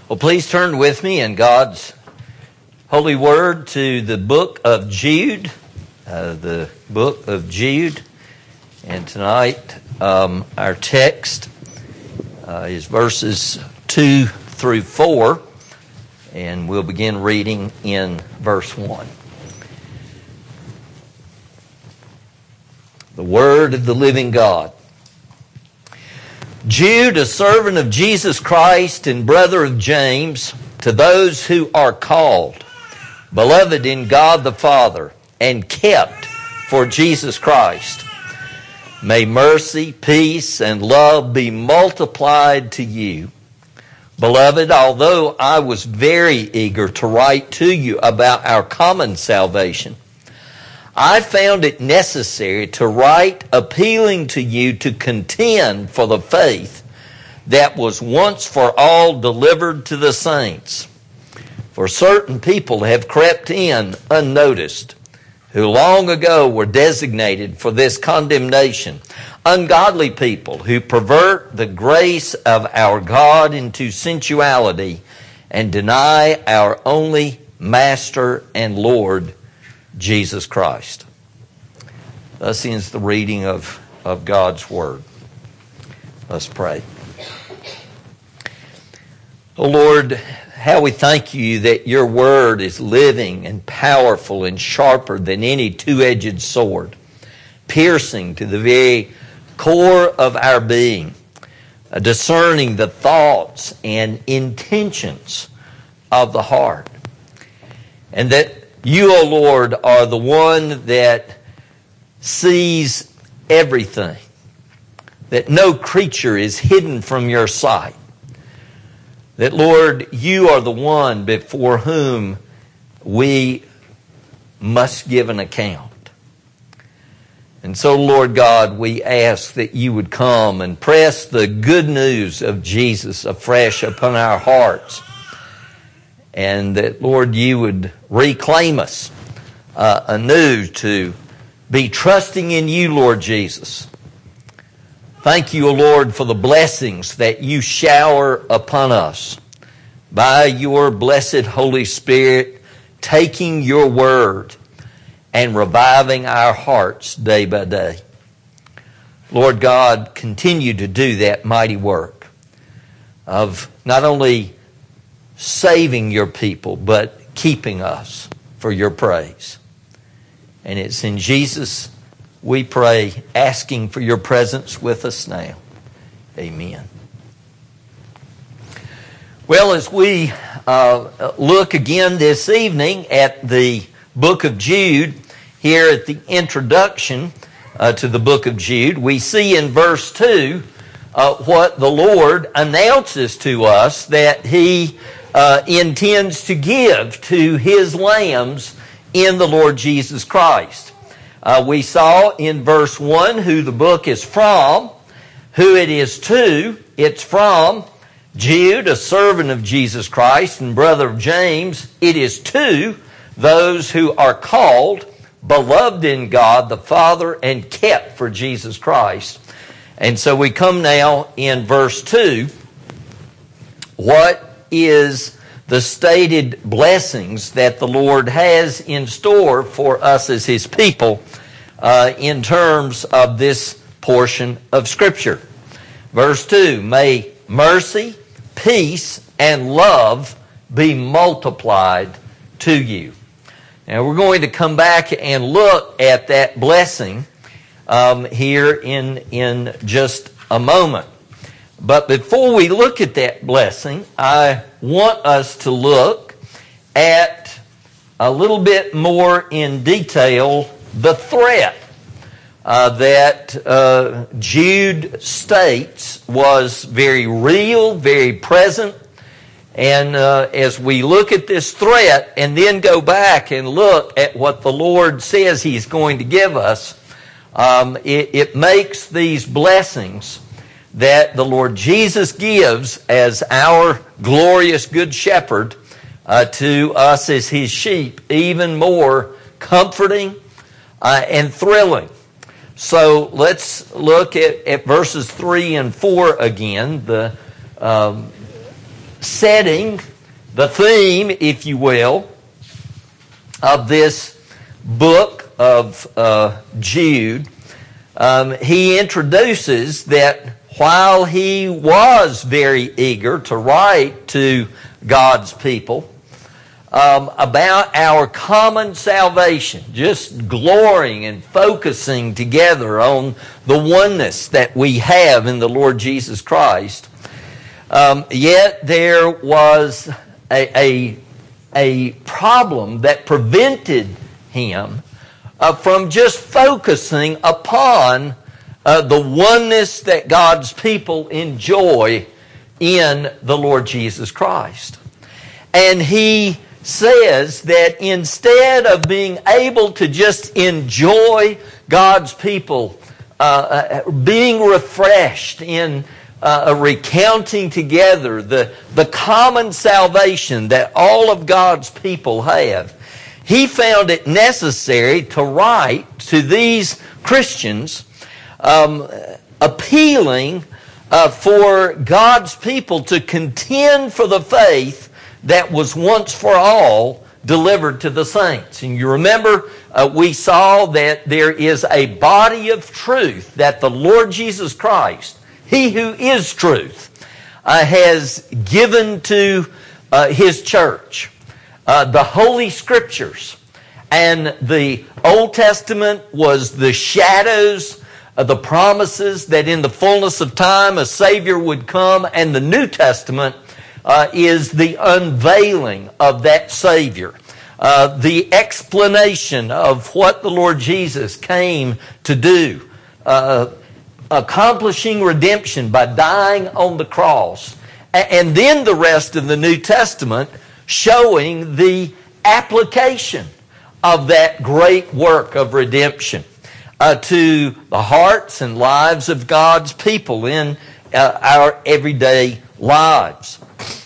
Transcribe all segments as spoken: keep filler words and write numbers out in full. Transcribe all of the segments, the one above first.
Well, please turn with me in God's holy word to the book of Jude, uh, the book of Jude. And tonight, um, our text uh, is verses two through four, and we'll begin reading in verse one. The word of the living God. Jude, a servant of Jesus Christ and brother of James, to those who are called, beloved in God the Father, and kept for Jesus Christ. May mercy, peace, and love be multiplied to you. Beloved, although I was very eager to write to you about our common salvation, I found it necessary to write appealing to you to contend for the faith that was once for all delivered to the saints. For certain people have crept in unnoticed, who long ago were designated for this condemnation, ungodly people who pervert the grace of our God into sensuality and deny our only Master and Lord, Jesus Christ. Thus ends the reading of, of God's Word. Let's pray. Oh Lord, how we thank you that your Word is living and powerful and sharper than any two-edged sword, piercing to the very core of our being, uh, discerning the thoughts and intentions of the heart. And that you, O Lord, are the one that sees everything, that no creature is hidden from your sight. That, Lord, you are the one before whom we must give an account. And so, Lord God, we ask that you would come and press the good news of Jesus afresh upon our hearts. And that, Lord, you would reclaim us uh, anew to be trusting in you, Lord Jesus. Thank you, O Lord, for the blessings that you shower upon us by your blessed Holy Spirit, taking your word and reviving our hearts day by day. Lord God, continue to do that mighty work of not only saving your people, but keeping us for your praise. And it's in Jesus we pray, asking for your presence with us now. Amen. Well, as we uh, look again this evening at the book of Jude, here at the introduction uh, to the book of Jude, we see in verse two uh, what the Lord announces to us that He Uh, intends to give to his lambs in the Lord Jesus Christ. Uh, we saw in verse one who the book is from, who it is to. It's from Jude, a servant of Jesus Christ and brother of James. It is to those who are called, beloved in God the Father, and kept for Jesus Christ. And so we come now in verse two. What is the stated blessings that the Lord has in store for us as His people uh, in terms of this portion of Scripture? Verse two, may mercy, peace, and love be multiplied to you. Now we're going to come back and look at that blessing um, here in, in just a moment. But before we look at that blessing, I want us to look at a little bit more in detail the threat uh, that uh, Jude states was very real, very present. And uh, as we look at this threat and then go back and look at what the Lord says He's going to give us, um, it, it makes these blessings that the Lord Jesus gives as our glorious good shepherd uh, to us as His sheep even more comforting uh, and thrilling. So let's look at, at verses three and four again. The um, setting, the theme, if you will, of this book of uh, Jude, um, he introduces that while he was very eager to write to God's people um, about our common salvation, just glorying and focusing together on the oneness that we have in the Lord Jesus Christ, um, yet there was a, a, a problem that prevented him uh, from just focusing upon Uh, the oneness that God's people enjoy in the Lord Jesus Christ. And he says that instead of being able to just enjoy God's people uh, being refreshed in uh, recounting together the, the common salvation that all of God's people have, he found it necessary to write to these Christians Um, appealing uh, for God's people to contend for the faith that was once for all delivered to the saints. And you remember uh, we saw that there is a body of truth that the Lord Jesus Christ, He who is truth, uh, has given to uh, His church. Uh, the Holy Scriptures. And the Old Testament was the shadows of the promises that in the fullness of time a Savior would come, and the New Testament uh, is the unveiling of that Savior. Uh, the explanation of what the Lord Jesus came to do. Uh, accomplishing redemption by dying on the cross. And then the rest of the New Testament showing the application of that great work of redemption Uh, to the hearts and lives of God's people in uh, our everyday lives.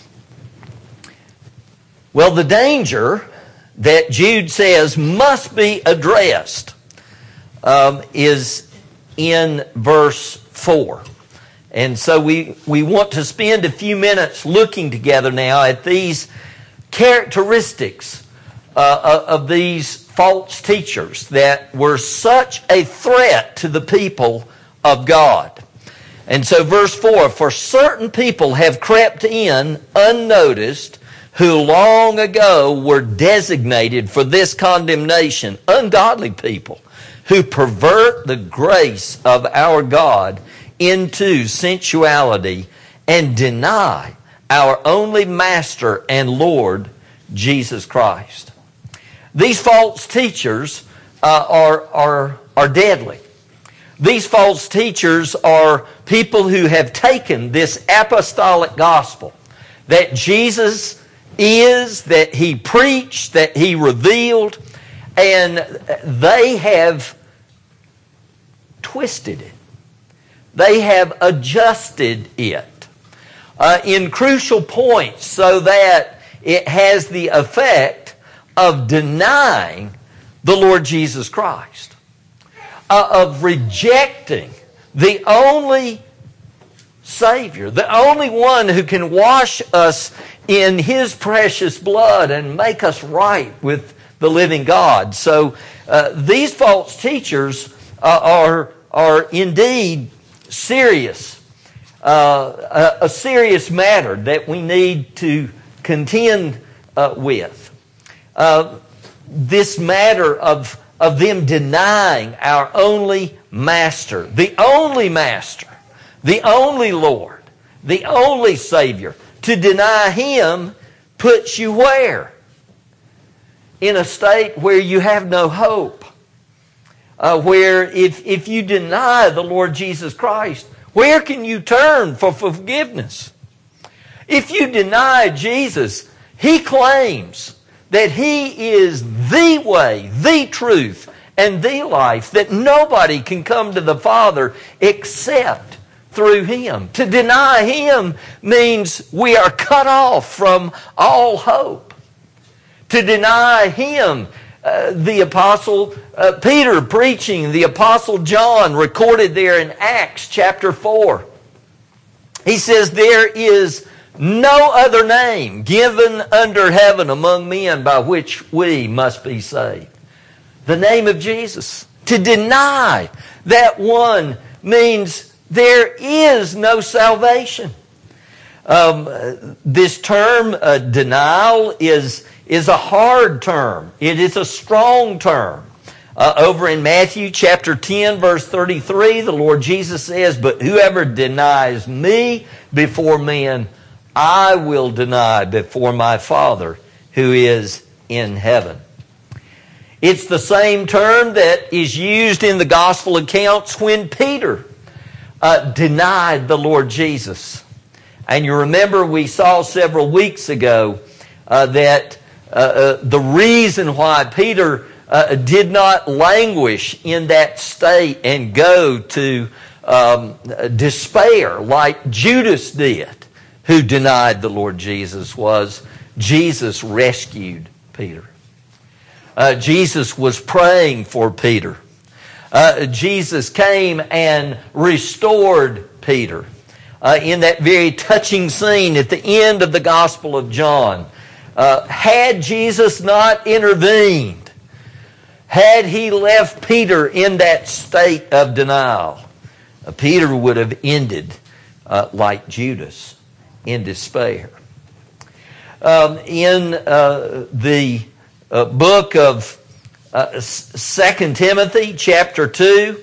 Well, the danger that Jude says must be addressed um, is in verse four. And so we, we want to spend a few minutes looking together now at these characteristics uh, of these false teachers that were such a threat to the people of God. And so verse four, for certain people have crept in unnoticed, who long ago were designated for this condemnation, ungodly people, who pervert the grace of our God into sensuality and deny our only Master and Lord, Jesus Christ. These false teachers uh, are, are, are deadly. These false teachers are people who have taken this apostolic gospel that Jesus is, that He preached, that He revealed, and they have twisted it. They have adjusted it uh, in crucial points so that it has the effect of denying the Lord Jesus Christ, uh, of rejecting the only Savior, the only one who can wash us in His precious blood and make us right with the living God. So uh, these false teachers uh, are, are indeed serious, uh, a, a serious matter that we need to contend uh, with. Uh, this matter of, of them denying our only Master, the only Master, the only Lord, the only Savior. To deny Him puts you where? In a state where you have no hope. Uh, where if, if you deny the Lord Jesus Christ, where can you turn for forgiveness? If you deny Jesus, He claims that He is the way, the truth, and the life, that nobody can come to the Father except through Him. To deny Him means we are cut off from all hope. To deny Him, uh, the Apostle uh, Peter preaching, the Apostle John recorded there in Acts chapter four. He says, there is no other name given under heaven among men by which we must be saved. The name of Jesus. To deny that one means there is no salvation. Um, this term, uh, denial, is, is a hard term. It is a strong term. Uh, over in Matthew chapter ten, verse thirty-three, the Lord Jesus says, "But whoever denies me before men, I will deny before my Father who is in heaven." It's the same term that is used in the gospel accounts when Peter uh, denied the Lord Jesus. And you remember we saw several weeks ago uh, that uh, uh, the reason why Peter uh, did not languish in that state and go to um, despair like Judas did, who denied the Lord Jesus, was Jesus rescued Peter. Uh, Jesus was praying for Peter. Uh, Jesus came and restored Peter. Uh, in that very touching scene at the end of the Gospel of John, uh, had Jesus not intervened, had he left Peter in that state of denial, uh, Peter would have ended uh, like Judas, in despair. Um, in uh, the uh, book of uh, Second Timothy, chapter two,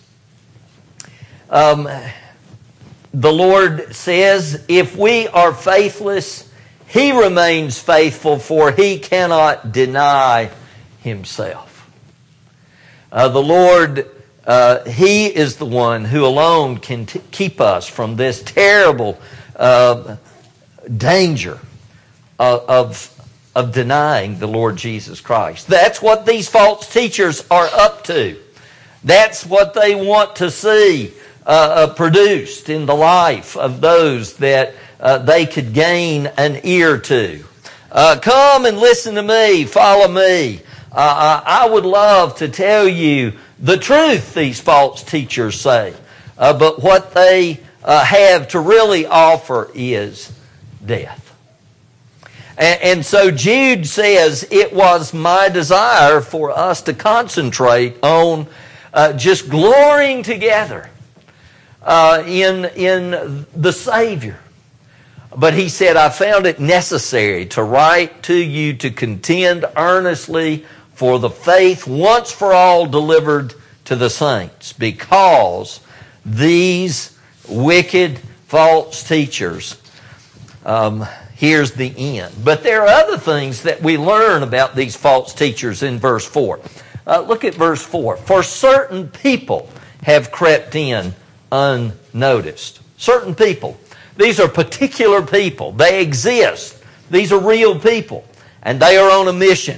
um, the Lord says, "If we are faithless, He remains faithful, for He cannot deny Himself." Uh, the Lord, uh, He is the one who alone can t- keep us from this terrible uh, danger of, of, of denying the Lord Jesus Christ. That's what these false teachers are up to. That's what they want to see Uh, uh, produced in the life of those that uh, they could gain an ear to. Uh, come and listen to me, follow me. Uh, I would love to tell you the truth, these false teachers say. Uh, but what they uh, have to really offer is death. And, and so Jude says, it was my desire for us to concentrate on uh, just glorying together Uh, in, in the Savior. But he said, I found it necessary to write to you to contend earnestly for the faith once for all delivered to the saints, because these wicked false teachers, um, here's the end. But there are other things that we learn about these false teachers in verse four. Uh, look at verse four. For certain people have crept in unnoticed. Certain people. These are particular people. They exist. These are real people. And they are on a mission.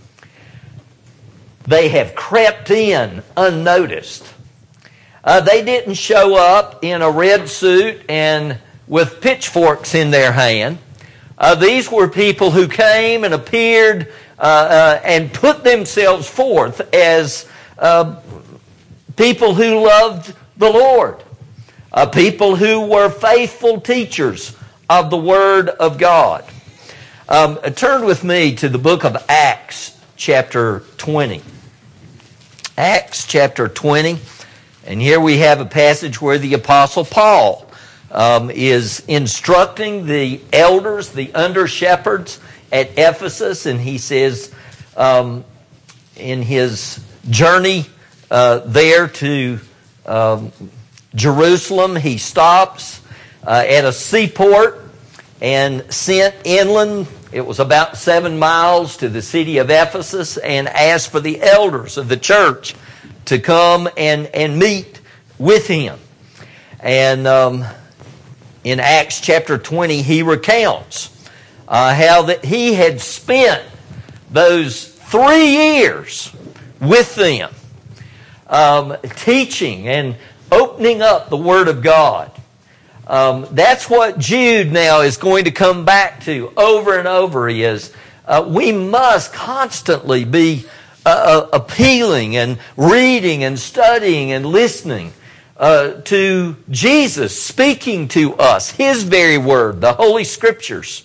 They have crept in unnoticed. Uh, they didn't show up in a red suit and with pitchforks in their hand. Uh, these were people who came and appeared uh, uh, and put themselves forth as uh, people who loved the Lord. Uh, people who were faithful teachers of the Word of God. Um, turn with me to the book of Acts chapter twenty. Acts chapter twenty. And here we have a passage where the Apostle Paul um, is instructing the elders, the under-shepherds at Ephesus. And he says um, in his journey uh, there to Um, Jerusalem, he stops uh, at a seaport and sent inland. It was about seven miles to the city of Ephesus, and asked for the elders of the church to come and, and meet with him. And um, in Acts chapter twenty, he recounts uh, how that he had spent those three years with them, Um, teaching and opening up the Word of God. Um, that's what Jude now is going to come back to over and over is uh, we must constantly be uh, appealing and reading and studying and listening uh, to Jesus speaking to us, His very Word, the Holy Scriptures.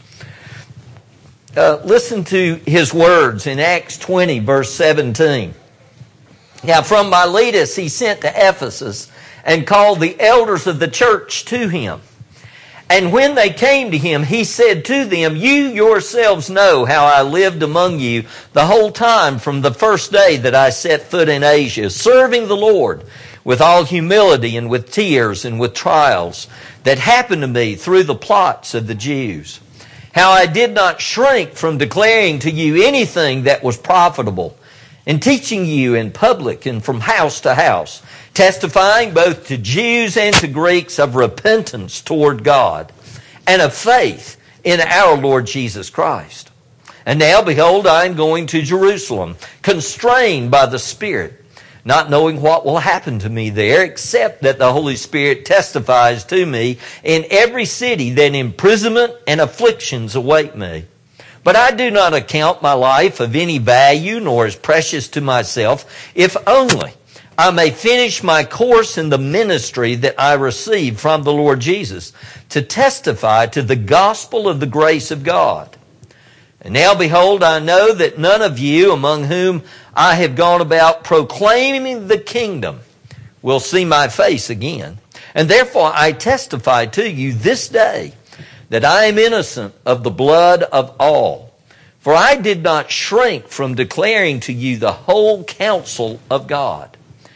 Uh, listen to His words in Acts twenty, verse seventeen. Now from Miletus he sent to Ephesus and called the elders of the church to him. And when they came to him, he said to them, "You yourselves know how I lived among you the whole time from the first day that I set foot in Asia, serving the Lord with all humility and with tears and with trials that happened to me through the plots of the Jews. How I did not shrink from declaring to you anything that was profitable, and teaching you in public and from house to house, testifying both to Jews and to Greeks of repentance toward God and of faith in our Lord Jesus Christ. And now, behold, I am going to Jerusalem, constrained by the Spirit, not knowing what will happen to me there, except that the Holy Spirit testifies to me in every city that imprisonment and afflictions await me. But I do not account my life of any value, nor as precious to myself, if only I may finish my course in the ministry that I received from the Lord Jesus, to testify to the gospel of the grace of God. And now, behold, I know that none of you among whom I have gone about proclaiming the kingdom will see my face again. And therefore I testify to you this day that I am innocent of the blood of all. For I did not shrink from declaring to you the whole counsel of God.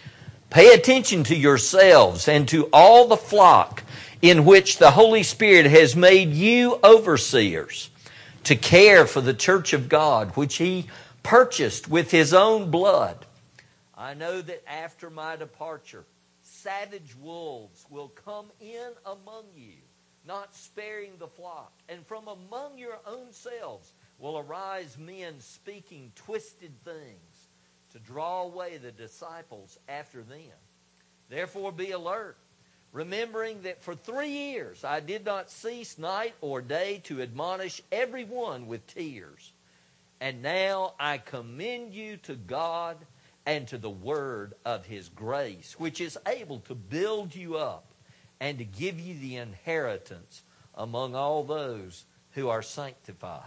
Pay attention to yourselves and to all the flock in which the Holy Spirit has made you overseers, to care for the church of God, which He purchased with His own blood. I know that after my departure, savage wolves will come in among you, not sparing the flock. And from among your own selves will arise men speaking twisted things to draw away the disciples after them. Therefore be alert, remembering that for three years I did not cease night or day to admonish everyone with tears. And now I commend you to God and to the word of His grace, which is able to build you up and to give you the inheritance among all those who are sanctified."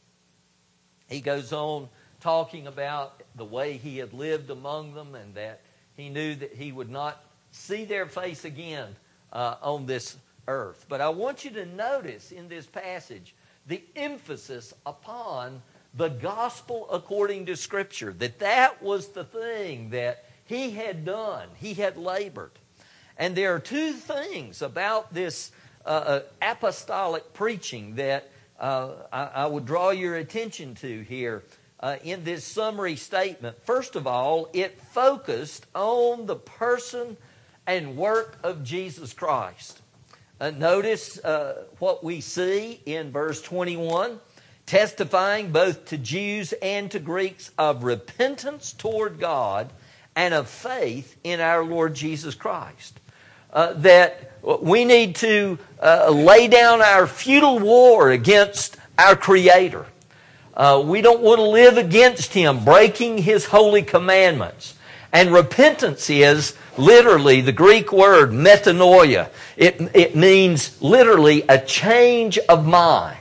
He goes on talking about the way he had lived among them, and that he knew that he would not see their face again uh, on this earth. But I want you to notice in this passage the emphasis upon the gospel according to Scripture, that that was the thing that he had done. He had labored. And there are two things about this uh, apostolic preaching that uh, I, I would draw your attention to here uh, in this summary statement. First of all, it focused on the person and work of Jesus Christ. Uh, notice uh, what we see in verse twenty-one, testifying both to Jews and to Greeks of repentance toward God and of faith in our Lord Jesus Christ. Uh, that we need to uh, lay down our futile war against our Creator. Uh, we don't want to live against Him, breaking His holy commandments. And repentance is literally the Greek word metanoia. It, it means literally a change of mind.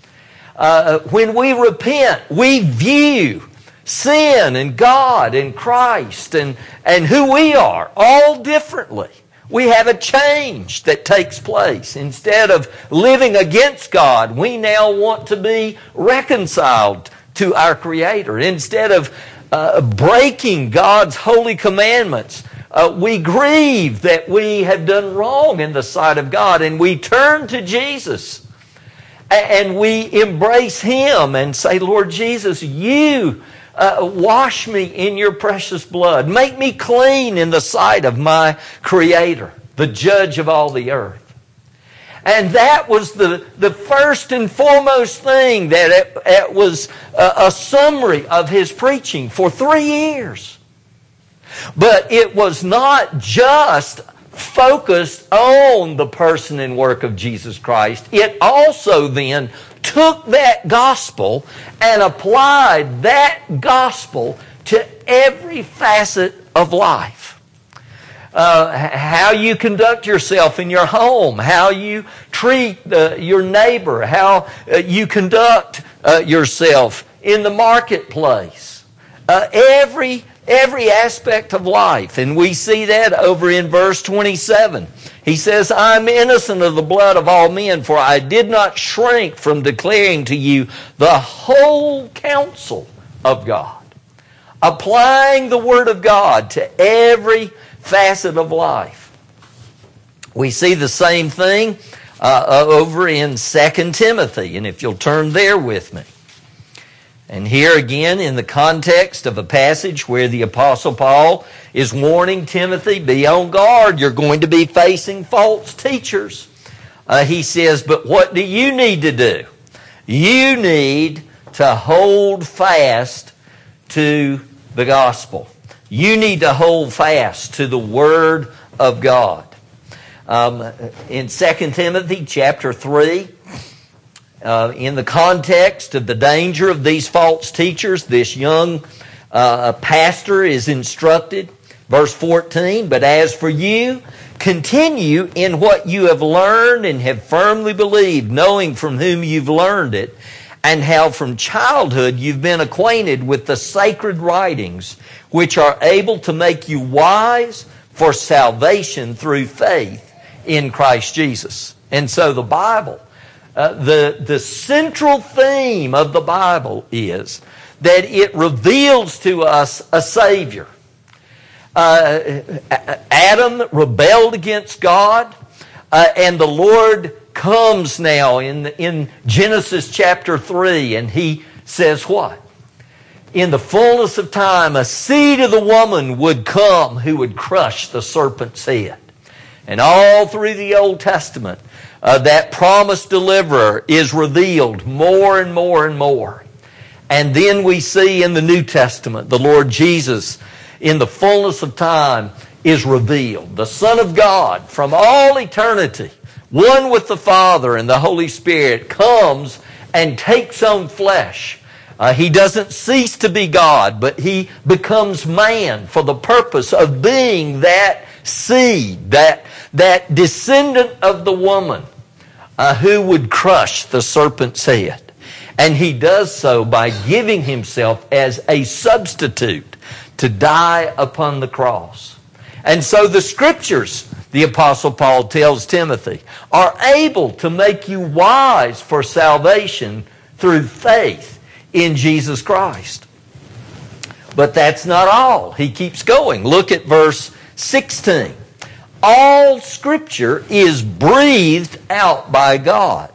Uh, when we repent, we view sin and God and Christ and, and who we are all differently. We have a change that takes place. Instead of living against God, we now want to be reconciled to our Creator. Instead of uh, breaking God's holy commandments, uh, we grieve that we have done wrong in the sight of God, and we turn to Jesus and we embrace Him and say, "Lord Jesus, you Uh, wash me in your precious blood. Make me clean in the sight of my Creator, the judge of all the earth." And that was the, the first and foremost thing that it, it was a, a summary of his preaching for three years. But it was not just focused on the person and work of Jesus Christ. It also then took that gospel and applied that gospel to every facet of life. uh, how you conduct yourself in your home, how you treat uh, your neighbor, how uh, you conduct uh, yourself in the marketplace. Uh, every every aspect of life. And we see that over in verse twenty-seven. He says, I'm innocent of the blood of all men, for I did not shrink from declaring to you the whole counsel of God. Applying the Word of God to every facet of life. We see the same thing uh, over in Second Timothy, and if you'll turn there with me. And here again, in the context of a passage where the Apostle Paul is warning Timothy, be on guard, you're going to be facing false teachers. Uh, he says, but what do you need to do? You need to hold fast to the gospel. You need to hold fast to the Word of God. Um, in Second Timothy chapter three, Uh, in the context of the danger of these false teachers, this young uh, pastor is instructed, verse fourteen, but as for you, continue in what you have learned and have firmly believed, knowing from whom you've learned it, and how from childhood you've been acquainted with the sacred writings, which are able to make you wise for salvation through faith in Christ Jesus. And so the Bible, Uh, the, the central theme of the Bible is that it reveals to us a Savior. Uh, Adam rebelled against God, uh, and the Lord comes now in, in Genesis chapter three, and He says what? In the fullness of time, a seed of the woman would come who would crush the serpent's head. And all through the Old Testament, Uh, that promised deliverer is revealed more and more and more. And then we see in the New Testament, the Lord Jesus, in the fullness of time, is revealed. The Son of God, from all eternity, one with the Father and the Holy Spirit, comes and takes on flesh. Uh, he doesn't cease to be God, but He becomes man for the purpose of being that seed, that, that descendant of the woman, Uh, who would crush the serpent's head. And He does so by giving Himself as a substitute to die upon the cross. And so the Scriptures, the Apostle Paul tells Timothy, are able to make you wise for salvation through faith in Jesus Christ. But that's not all. He keeps going. Look at verse sixteen. All Scripture is breathed out by God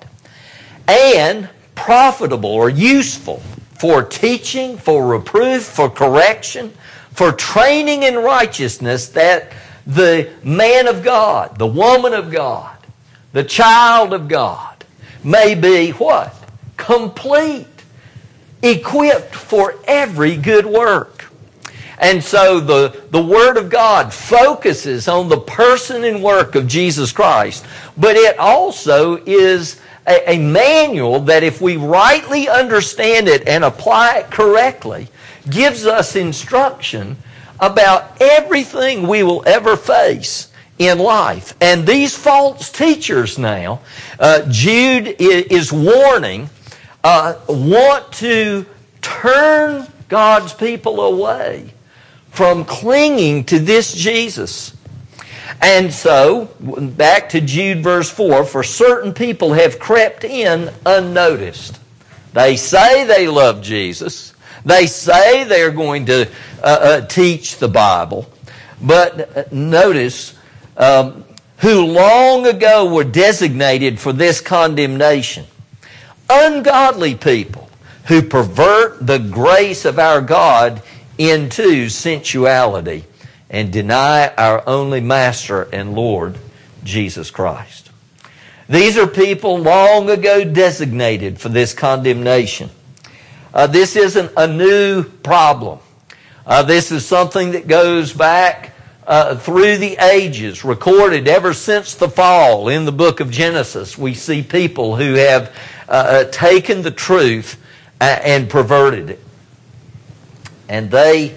and profitable or useful for teaching, for reproof, for correction, for training in righteousness, that the man of God, the woman of God, the child of God may be what? Complete, equipped for every good work. And so the, the Word of God focuses on the person and work of Jesus Christ, but it also is a, a manual that, if we rightly understand it and apply it correctly, gives us instruction about everything we will ever face in life. And these false teachers now, uh, Jude is warning, uh, want to turn God's people away from clinging to this Jesus. And so, back to Jude verse four, for certain people have crept in unnoticed. They say they love Jesus. They say they're going to uh, uh, teach the Bible. But notice, um, who long ago were designated for this condemnation. Ungodly people who pervert the grace of our God into sensuality and deny our only Master and Lord, Jesus Christ. These are people long ago designated for this condemnation. Uh, this isn't a new problem. Uh, this is something that goes back uh, through the ages, recorded ever since the fall. In the book of Genesis, we see people who have uh, taken the truth and perverted it. And they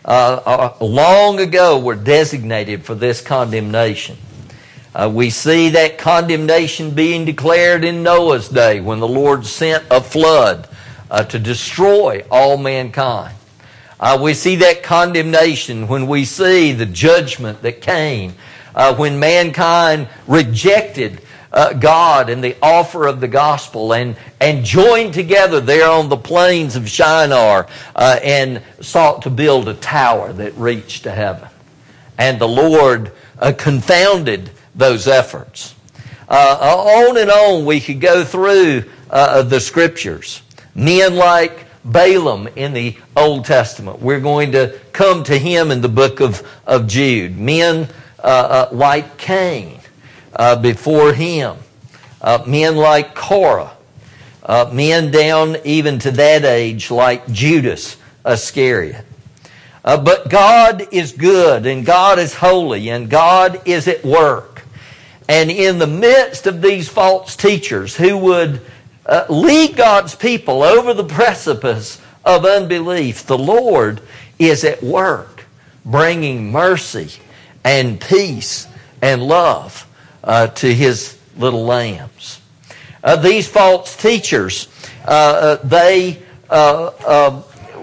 uh, uh, long ago were designated for this condemnation. Uh, we see that condemnation being declared in Noah's day when the Lord sent a flood uh, to destroy all mankind. Uh, we see that condemnation when we see the judgment that came uh, when mankind rejected uh, God and the offer of the gospel and, and joined together there on the plains of Shinar uh, and sought to build a tower that reached to heaven. And the Lord uh, confounded those efforts. Uh, on and on we could go through uh, the scriptures. Men like Balaam in the Old Testament. We're going to come to him in the book of, of Jude. Men uh, uh, like Cain uh, before him. Uh, men like Korah. Uh, men down even to that age like Judas Iscariot. Uh, but God is good and God is holy and God is at work. And in the midst of these false teachers who would Uh, lead God's people over the precipice of unbelief, the Lord is at work bringing mercy and peace and love uh, to His little lambs. Uh, these false teachers, uh, they uh, uh,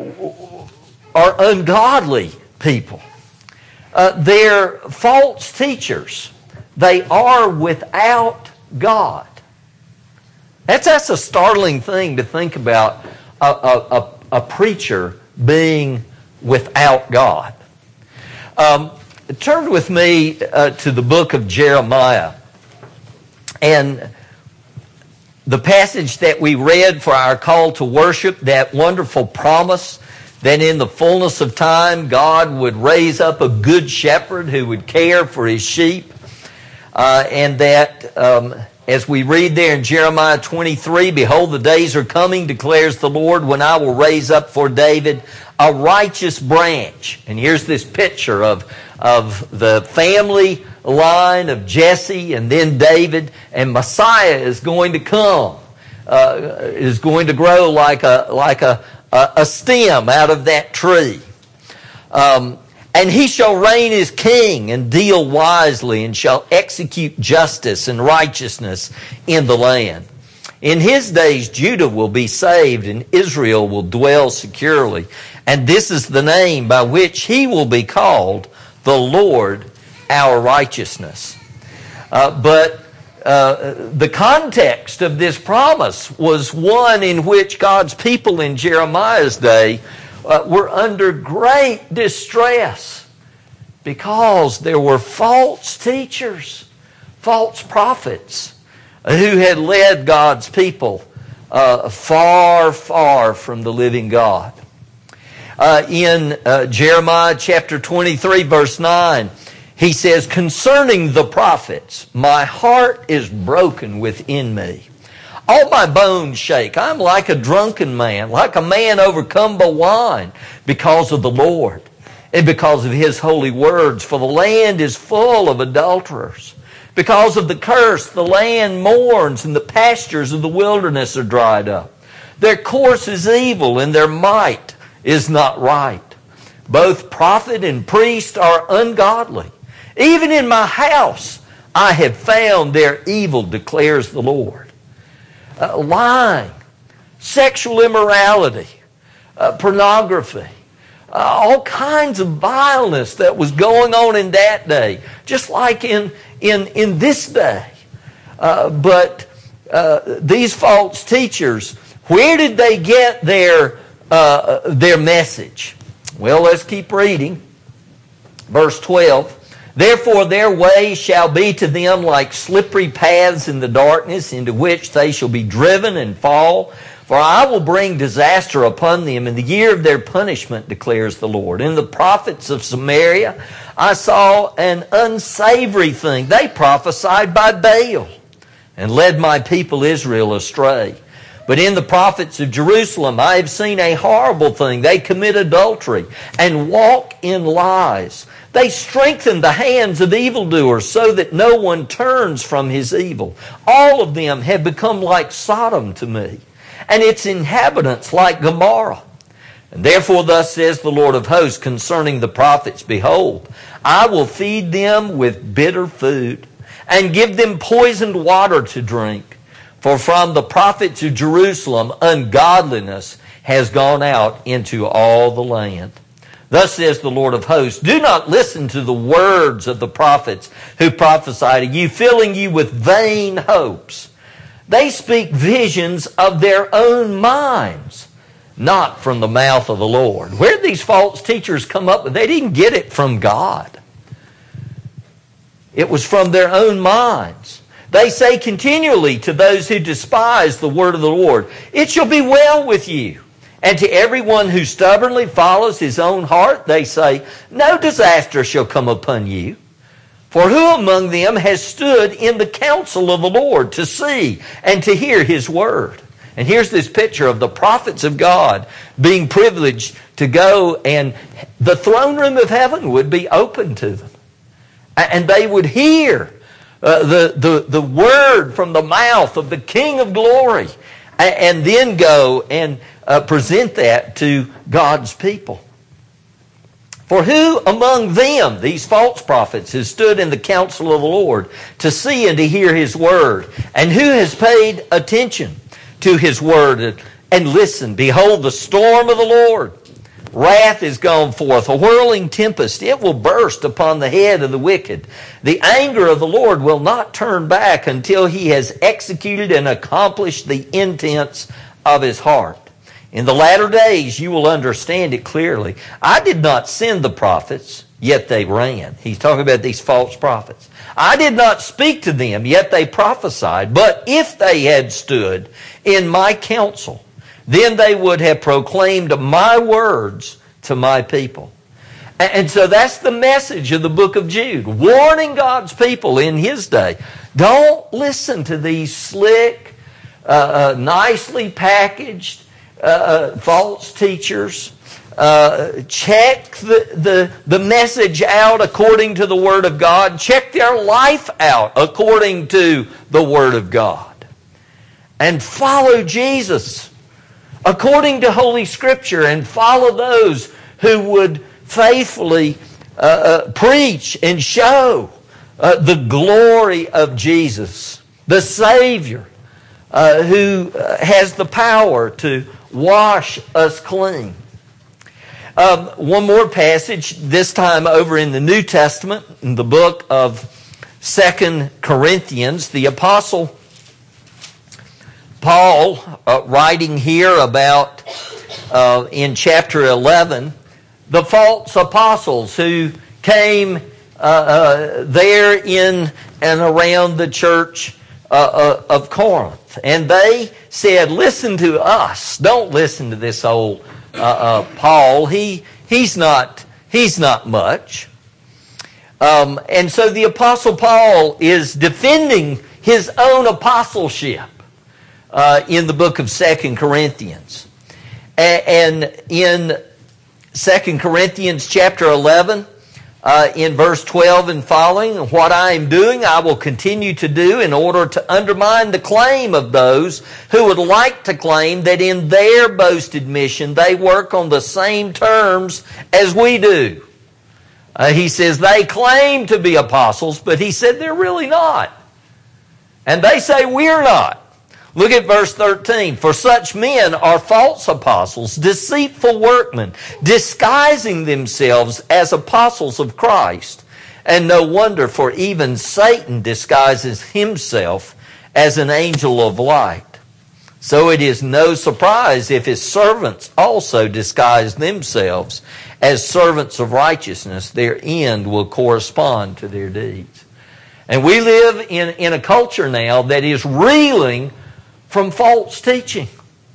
are ungodly people. Uh, they're false teachers. They are without God. That's, that's a startling thing to think about, a, a, a, a preacher being without God. Um, turn with me uh, to the book of Jeremiah. And the passage that we read for our call to worship, that wonderful promise that in the fullness of time God would raise up a good shepherd who would care for His sheep. Uh, and that... Um, As we read there in Jeremiah twenty-three, behold, the days are coming, declares the Lord, when I will raise up for David a righteous branch. And here's this picture of, of the family line of Jesse and then David, and Messiah is going to come, uh, is going to grow like a, like a, a stem out of that tree. Um, And he shall reign as king and deal wisely and shall execute justice and righteousness in the land. In his days Judah will be saved and Israel will dwell securely. And this is the name by which he will be called, the Lord our righteousness. Uh, but uh, the context of this promise was one in which God's people in Jeremiah's day Uh, were under great distress because there were false teachers, false prophets who had led God's people uh, far, far from the living God. Uh, in uh, Jeremiah chapter twenty-three, verse nine, he says, concerning the prophets, my heart is broken within me. All my bones shake. I'm like a drunken man, like a man overcome by wine because of the Lord and because of His holy words. For the land is full of adulterers. Because of the curse, the land mourns and the pastures of the wilderness are dried up. Their course is evil and their might is not right. Both prophet and priest are ungodly. Even in my house I have found their evil, declares the Lord. Uh, lying, sexual immorality, uh, pornography, uh, all kinds of vileness that was going on in that day, just like in in in this day. Uh, but uh, these false teachers, where did they get their uh, their message? Well, let's keep reading. Verse twelve. Therefore their way shall be to them like slippery paths in the darkness, into which they shall be driven and fall. For I will bring disaster upon them in the year of their punishment, declares the Lord. In the prophets of Samaria I saw an unsavory thing. They prophesied by Baal and led my people Israel astray. But in the prophets of Jerusalem I have seen a horrible thing. They commit adultery and walk in lies. They strengthen the hands of evildoers so that no one turns from his evil. All of them have become like Sodom to me, and its inhabitants like Gomorrah. And therefore thus says the Lord of hosts concerning the prophets, behold, I will feed them with bitter food and give them poisoned water to drink. For from the prophets of Jerusalem ungodliness has gone out into all the land. Thus says the Lord of hosts, do not listen to the words of the prophets who prophesy to you, filling you with vain hopes. They speak visions of their own minds, not from the mouth of the Lord. Where did these false teachers come up with? They didn't get it from God. It was from their own minds. They say continually to those who despise the word of the Lord, it shall be well with you. And to everyone who stubbornly follows his own heart, they say, no disaster shall come upon you. For who among them has stood in the counsel of the Lord to see and to hear his word? And here's this picture of the prophets of God being privileged to go, and the throne room of heaven would be open to them. And they would hear uh, the, the, the word from the mouth of the King of glory, and then go and uh, present that to God's people. For who among them, these false prophets, has stood in the counsel of the Lord to see and to hear his word? And who has paid attention to his word and listened? Behold, the storm of the Lord. Wrath is gone forth, a whirling tempest. It will burst upon the head of the wicked. The anger of the Lord will not turn back until he has executed and accomplished the intents of his heart. In the latter days you will understand it clearly. I did not send the prophets, yet they ran. He's talking about these false prophets. I did not speak to them, yet they prophesied. But if they had stood in my counsel, then they would have proclaimed my words to my people. And so that's the message of the book of Jude, warning God's people in his day. Don't listen to these slick, uh, uh, nicely packaged, uh, false teachers. Uh, check the, the, the message out according to the Word of God. Check their life out according to the Word of God. And follow Jesus according to Holy Scripture, and follow those who would faithfully uh, uh, preach and show uh, the glory of Jesus, the Savior, uh, who uh, has the power to wash us clean. Um, one more passage, this time over in the New Testament, in the book of Second Corinthians. The Apostle Paul, uh, writing here about, uh, in chapter eleven, the false apostles who came uh, uh, there in and around the church uh, uh, of Corinth. And they said, listen to us. Don't listen to this old uh, uh, Paul. He he's not he's not much. Um, and so the Apostle Paul is defending his own apostleship uh, in the book of Second Corinthians. A- and in Second Corinthians chapter eleven, uh, in verse twelve and following, what I am doing, I will continue to do in order to undermine the claim of those who would like to claim that in their boasted mission they work on the same terms as we do. Uh, he says they claim to be apostles, but he said they're really not. And they say we're not. Look at verse thirteen. For such men are false apostles, deceitful workmen, disguising themselves as apostles of Christ. And no wonder, for even Satan disguises himself as an angel of light. So it is no surprise if his servants also disguise themselves as servants of righteousness. Their end will correspond to their deeds. And we live in, in a culture now that is reeling from false teaching,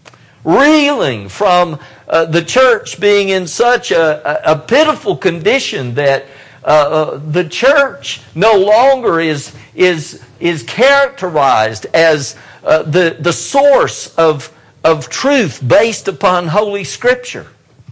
reeling from uh, the church being in such a, a, a pitiful condition that uh, uh, the church no longer is is is characterized as uh, the the source of of truth based upon Holy Scripture.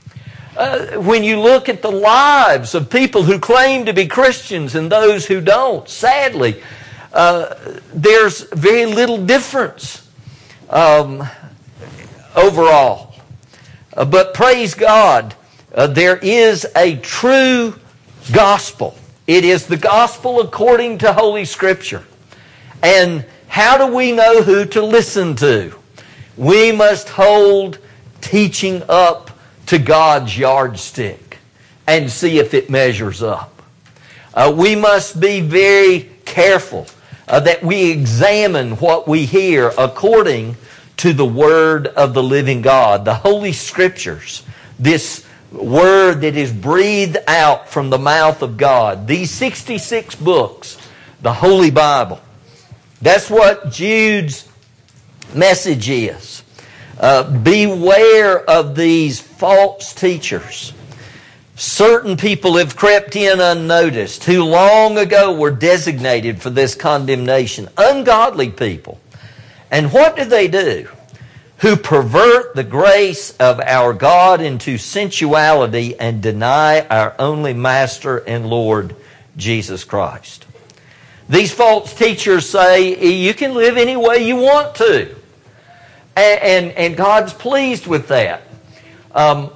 Uh, when you look at the lives of people who claim to be Christians and those who don't, sadly, uh, there's very little difference um, overall. Uh, but praise God, uh, there is a true gospel. It is the gospel according to Holy Scripture. And how do we know who to listen to? We must hold teaching up to God's yardstick and see if it measures up. Uh, we must be very careful uh, that we examine what we hear according to the Word of the living God, the Holy Scriptures, this Word that is breathed out from the mouth of God. These sixty-six books, the Holy Bible. That's what Jude's message is. Uh, beware of these false teachers. Certain people have crept in unnoticed who long ago were designated for this condemnation. Ungodly people. And what do they do? Who pervert the grace of our God into sensuality and deny our only Master and Lord, Jesus Christ. These false teachers say you can live any way you want to. And, and, and God's pleased with that. Um,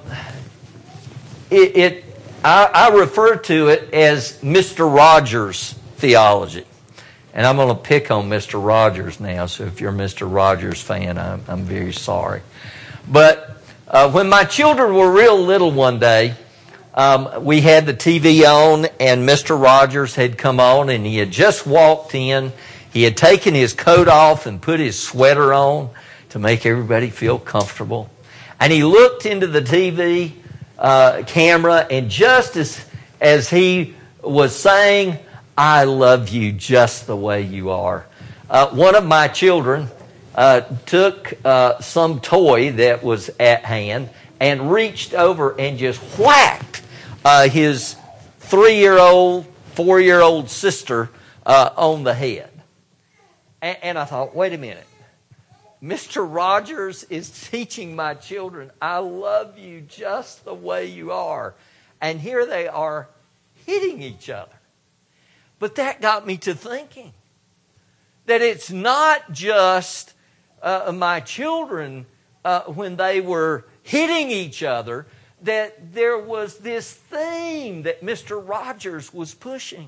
it, it I, I refer to it as Mister Rogers theology. And I'm going to pick on Mister Rogers now, so if you're a Mister Rogers fan, I'm, I'm very sorry. But uh, when my children were real little one day, um, we had the T V on, and Mister Rogers had come on, and he had just walked in. He had taken his coat off and put his sweater on to make everybody feel comfortable. And he looked into the T V uh, camera, and just as, as he was saying, "I love you just the way you are," Uh, one of my children uh, took uh, some toy that was at hand and reached over and just whacked uh, his three-year-old, four-year-old sister uh, on the head. And, and I thought, wait a minute. Mister Rogers is teaching my children, I love you just the way you are. And here they are hitting each other. But that got me to thinking that it's not just uh, my children uh, when they were hitting each other, that there was this theme that Mister Rogers was pushing.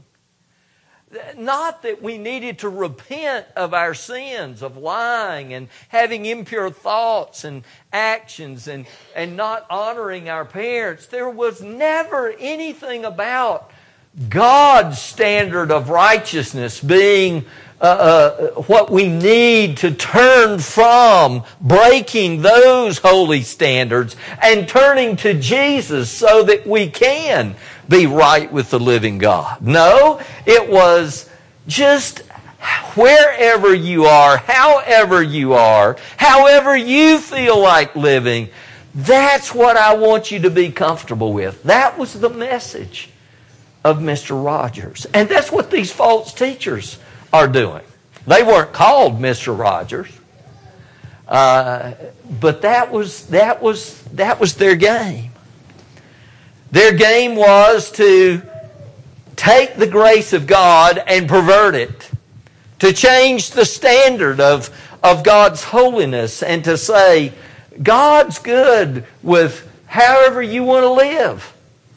Not that we needed to repent of our sins, of lying and having impure thoughts and actions and, and not honoring our parents. There was never anything about God's standard of righteousness being uh, uh, what we need to turn from breaking those holy standards and turning to Jesus so that we can be right with the living God. No, it was just wherever you are, however you are, however you feel like living, that's what I want you to be comfortable with. That was the message of Mister Rogers. And that's what these false teachers are doing. They weren't called Mister Rogers. Uh, but that was that was that was their game. Their game was to take the grace of God and pervert it, to change the standard of, of God's holiness and to say, God's good with however you want to live.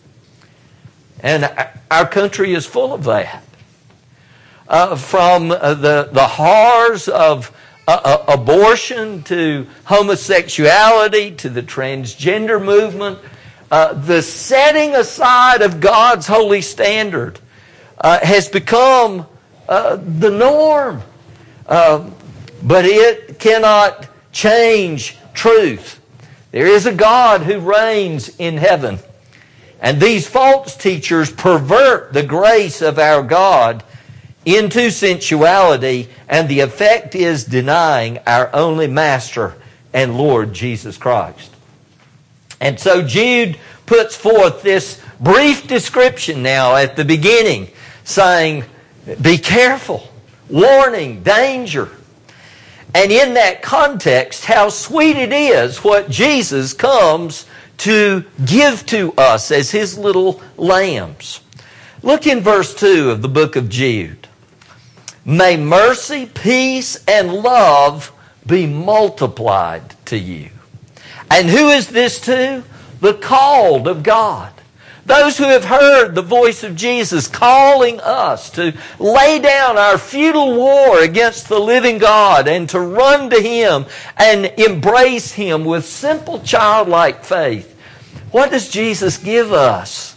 And our country is full of that. Uh, from uh, the, the horrors of uh, uh, abortion to homosexuality to the transgender movement, Uh, the setting aside of God's holy standard uh, has become uh, the norm. Uh, but it cannot change truth. There is a God who reigns in heaven. And these false teachers pervert the grace of our God into sensuality, and the effect is denying our only Master and Lord Jesus Christ. And so Jude puts forth this brief description now at the beginning, saying, be careful, warning, danger. And in that context, how sweet it is what Jesus comes to give to us as His little lambs. Look in verse two of the book of Jude. May mercy, peace, and love be multiplied to you. And who is this to? The called of God. Those who have heard the voice of Jesus calling us to lay down our futile war against the living God and to run to Him and embrace Him with simple childlike faith. What does Jesus give us?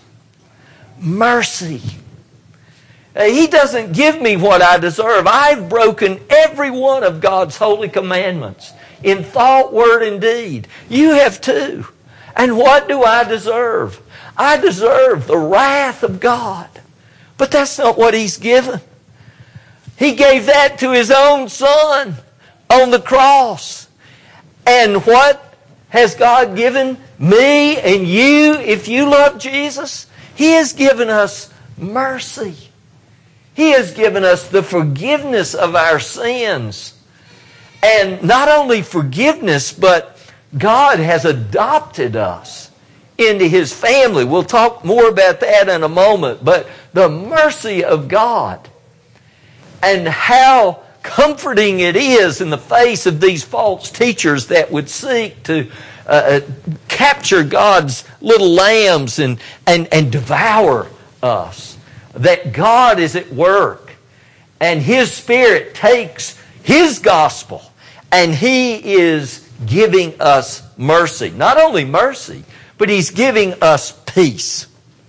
Mercy. He doesn't give me what I deserve. I've broken every one of God's holy commandments in thought, word, and deed. You have too. And what do I deserve? I deserve the wrath of God. But that's not what He's given. He gave that to His own Son on the cross. And what has God given me and you if you love Jesus? He has given us mercy. He has given us the forgiveness of our sins. And not only forgiveness, but God has adopted us into His family. We'll talk more about that in a moment. But the mercy of God and how comforting it is in the face of these false teachers that would seek to uh, capture God's little lambs and, and, and devour us. That God is at work and His Spirit takes His gospel and He is giving us mercy. Not only mercy, but He's giving us peace.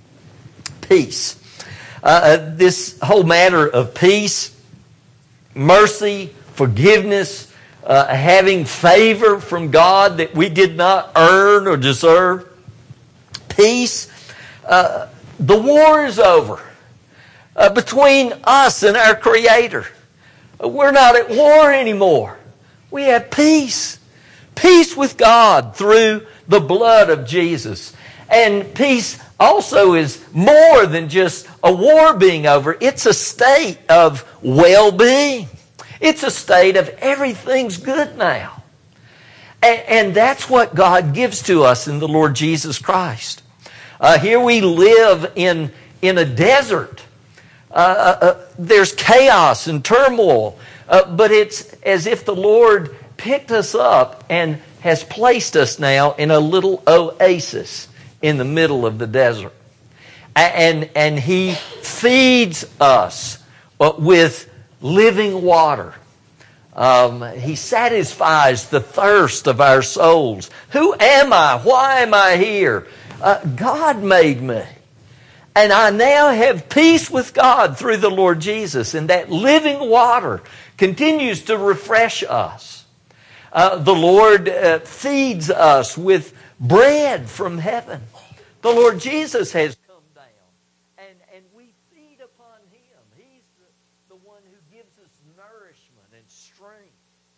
Peace. Uh, this whole matter of peace, mercy, forgiveness, uh, having favor from God that we did not earn or deserve. Peace. Uh, the war is over uh, between us and our Creator. We're not at war anymore. We have peace. Peace with God through the blood of Jesus. And peace also is more than just a war being over. It's a state of well-being. It's a state of everything's good now. And, and that's what God gives to us in the Lord Jesus Christ. Uh, here we live in, in a desert. Uh, uh, there's chaos and turmoil. Uh, but it's as if the Lord picked us up and has placed us now in a little oasis in the middle of the desert. And, and He feeds us with living water. Um, he satisfies the thirst of our souls. Who am I? Why am I here? Uh, God made me. And I now have peace with God through the Lord Jesus. And that living water continues to refresh us. Uh, the Lord uh, feeds us with bread from heaven. The Lord Jesus has come down. And, and we feed upon Him. He's the, the one who gives us nourishment and strength.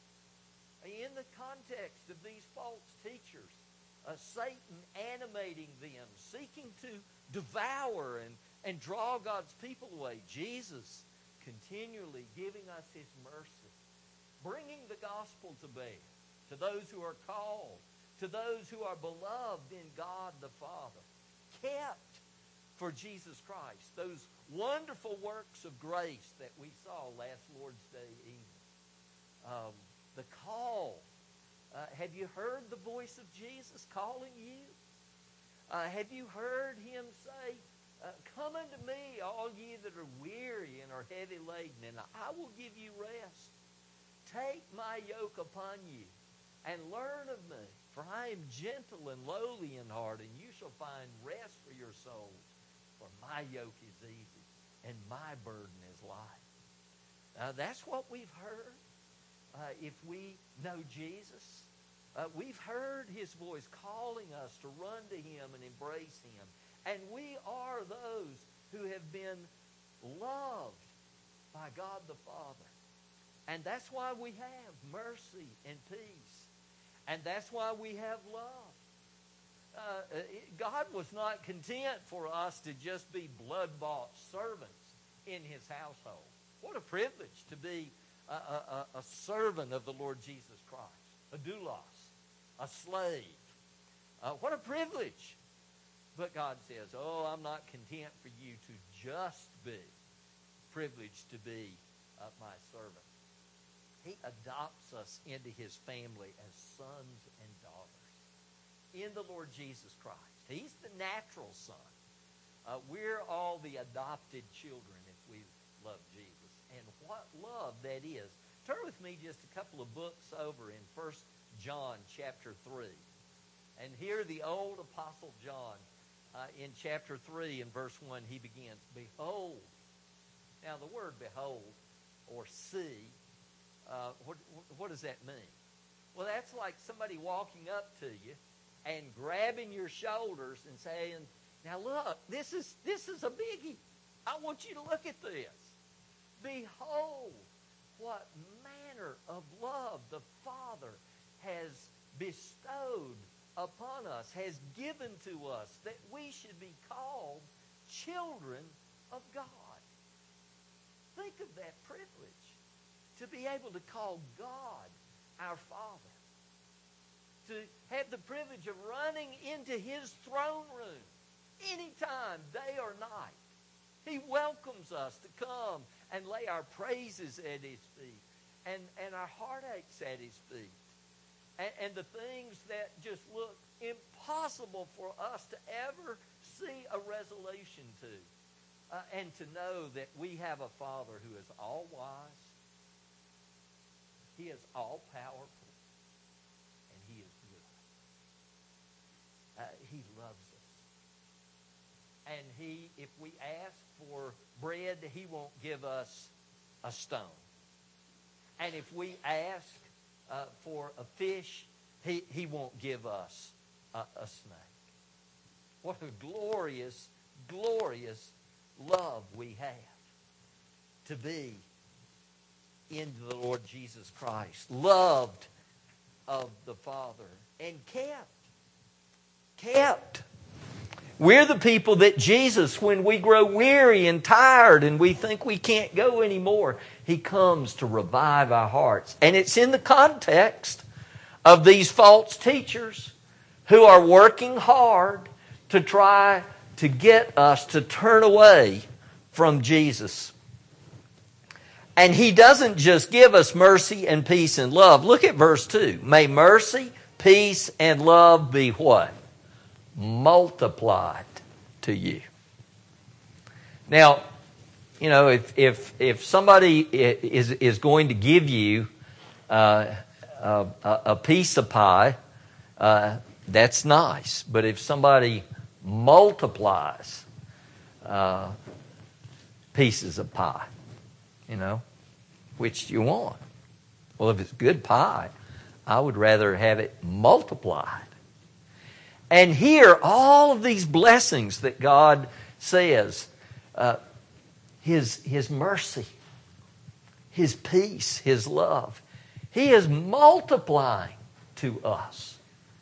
In the context of these false teachers, uh, Satan animating them, seeking to devour and, and draw God's people away. Jesus continually giving us His mercy, bringing the gospel to bear to those who are called, to those who are beloved in God the Father, kept for Jesus Christ. Those wonderful works of grace that we saw last Lord's Day evening. Um, the call. Uh, have you heard the voice of Jesus calling you? Uh, have you heard Him say, uh, come unto me, all ye that are weary and are heavy laden, and I will give you rest. Take my yoke upon you and learn of me, for I am gentle and lowly in heart, and you shall find rest for your souls. For my yoke is easy and my burden is light. Now that's what we've heard. Uh, if we know Jesus, uh, we've heard His voice calling us to run to Him and embrace Him. And we are those who have been loved by God the Father. And that's why we have mercy and peace. And that's why we have love. Uh, God was not content for us to just be blood-bought servants in His household. What a privilege to be a, a, a servant of the Lord Jesus Christ, a doulos, a slave. Uh, what a privilege. But God says, oh, I'm not content for you to just be privileged to be uh, my servant. He adopts us into His family as sons and daughters. in the Lord Jesus Christ. He's the natural son. Uh, we're all the adopted children if we love Jesus. And what love that is. Turn with me just a couple of books over in First John chapter three. And here the old Apostle John, uh, in chapter three and verse one, he begins, Behold. Now the word behold or see, uh, what, what does that mean? Well, that's like somebody walking up to you and grabbing your shoulders and saying, now look, this is, this is a biggie. I want you to look at this. Behold, what manner of love the Father has bestowed upon us, has given to us, that we should be called children of God. Think of that privilege, to be able to call God our Father, to have the privilege of running into His throne room anytime, day or night. He welcomes us to come and lay our praises at His feet and, and our heartaches at His feet. And, and the things that just look impossible for us to ever see a resolution to. Uh, and to know that we have a Father who is all-wise, He is all-powerful, and He is good. Uh, he loves us. And He, if we ask for bread, He won't give us a stone. And if we ask uh, for a fish, He, he won't give us a, a snake. What a glorious, glorious love we have to be in the Lord Jesus Christ, loved of the Father, and kept. Kept. We're the people that Jesus, when we grow weary and tired and we think we can't go anymore, He comes to revive our hearts. And it's in the context of these false teachers who are working hard to try to get us to turn away from Jesus. And He doesn't just give us mercy and peace and love. Look at verse two. May mercy, peace, and love be what? Multiplied to you. Now, you know, if if if somebody is is going to give you uh, a, a piece of pie, uh, that's nice. But if somebody multiplies uh, pieces of pie, you know, which do you want? Well, if it's good pie, I would rather have it multiplied. And here, all of these blessings that God says, uh, His, His mercy, His peace, His love, He is multiplying to us.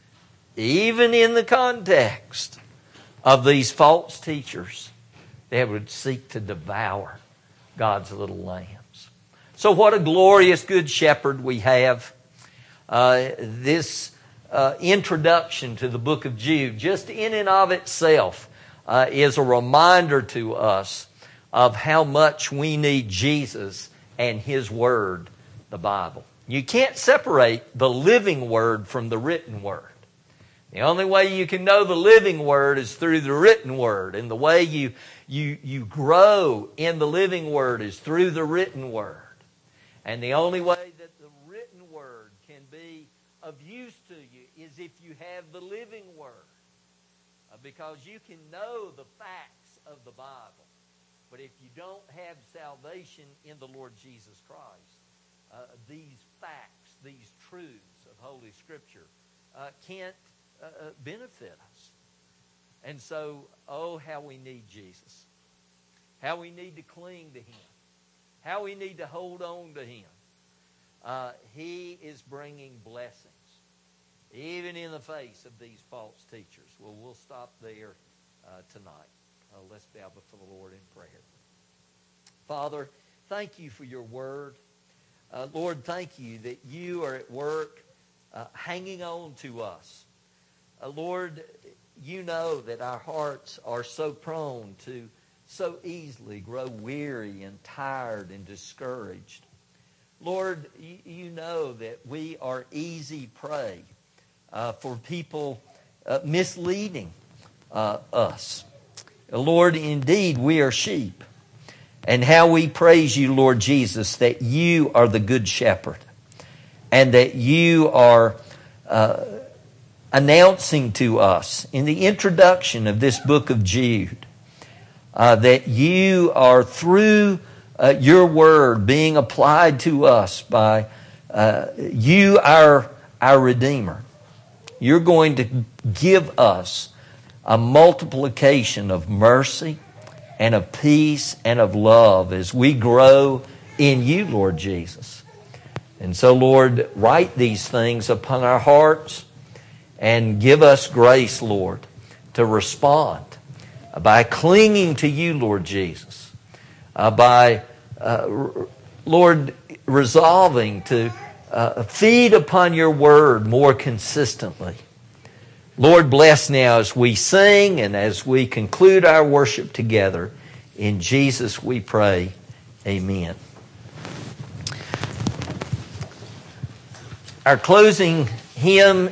Even in the context of these false teachers that would seek to devour God's little lambs. So what a glorious good shepherd we have. Uh, this uh, introduction to the book of Jude, just in and of itself, uh, is a reminder to us of how much we need Jesus and His Word, the Bible. You can't separate the living Word from the written Word. The only way you can know the living Word is through the written Word. And the way you, you, you grow in the living Word is through the written Word. And the only way that the written Word can be of use to you is if you have the living Word. Uh, because you can know the facts of the Bible. But if you don't have salvation in the Lord Jesus Christ, uh, these facts, these truths of Holy Scripture uh, can't Uh, benefit us. And so, oh, how we need Jesus. How we need to cling to Him. How we need to hold on to Him. Uh, he is bringing blessings, even in the face of these false teachers. Well, we'll stop there uh, tonight. Uh, let's bow before the Lord in prayer. Father, thank You for Your Word. Uh, Lord, thank You that You are at work uh, hanging on to us. Uh, Lord, You know that our hearts are so prone to so easily grow weary and tired and discouraged. Lord, You, you know that we are easy prey uh, for people uh, misleading uh, us. Lord, indeed, we are sheep. And how we praise you, Lord Jesus, that you are the good shepherd and that you are uh, announcing to us in the introduction of this book of Jude uh, that you are through uh, your word being applied to us by uh, you, our, our Redeemer. You're going to give us a multiplication of mercy and of peace and of love as we grow in you, Lord Jesus. And so, Lord, write these things upon our hearts and give us grace, Lord, to respond by clinging to you, Lord Jesus, uh, by, uh, Lord, resolving to uh, feed upon your word more consistently. Lord, bless now as we sing and as we conclude our worship together. In Jesus we pray. Amen. Our closing hymn